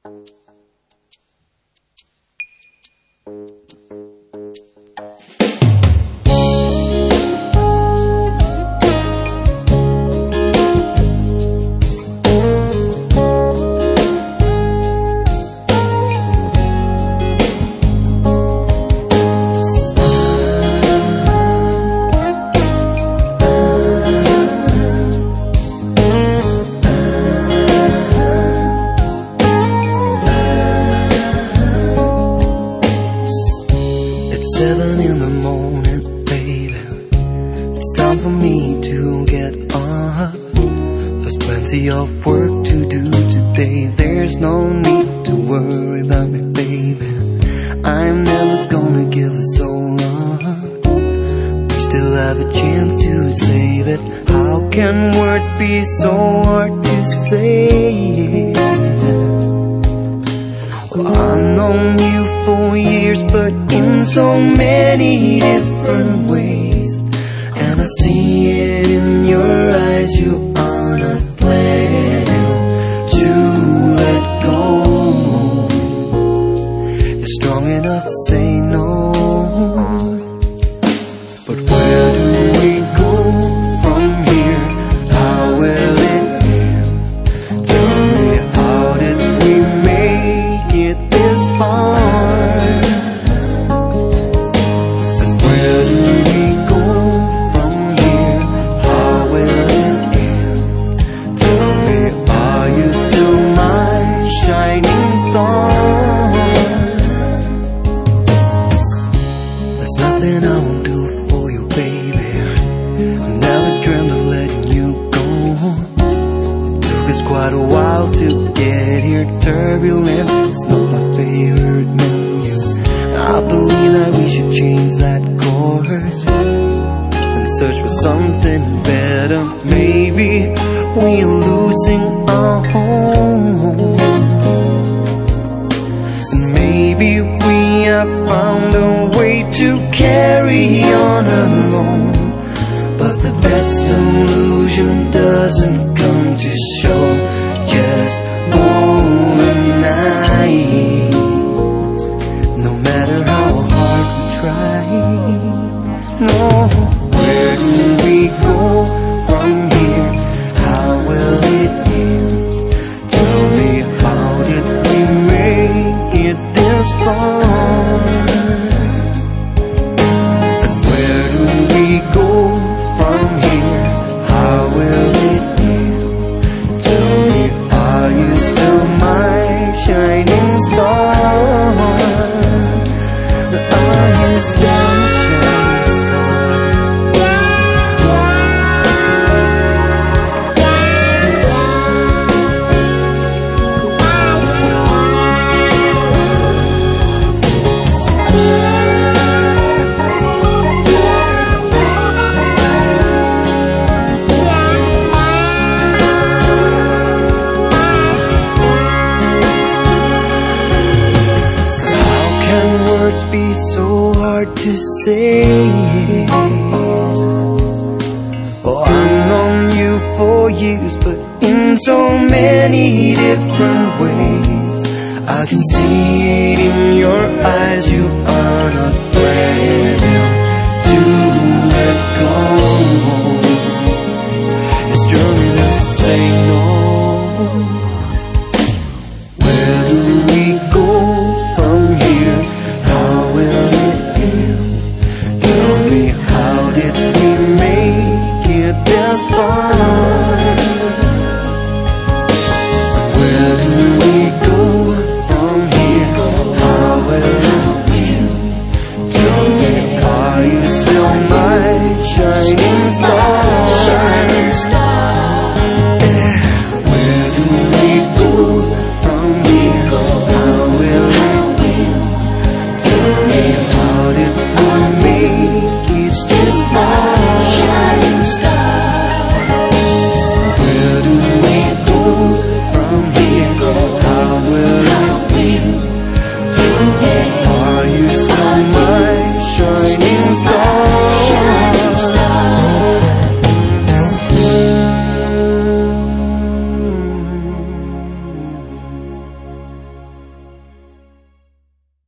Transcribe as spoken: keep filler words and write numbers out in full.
Seven in the morning, baby. It's time for me to get up. There's plenty of work to do today. There's no need to worry about me, baby. I'm never gonna give us all up. We still have a chance to save it. How can words be so hard to say? Well, I've known you for years, but in so many different ways, and I see it in your eyes. You are not planning to let go. You're strong enough to say no, but where do we go from here? How will it end? Tell me, how did we make it this far? There's nothing I won't do for you, baby. I never dreamt of letting you go. It took us quite a while to get here. Turbulence, it's not my favorite menu. I believe that we should change that course and search for something better. Maybe we're losing our home, and maybe we have found a way to carry on alone. But the best solution doesn't come to show just overnight. No matter how hard we try, no. Where do we go from here? How will it end? Tell me, how did we make it this far? Be so hard to say. Oh, I've known you for years, but in so many different ways. I can see it in your eyes. You are not planning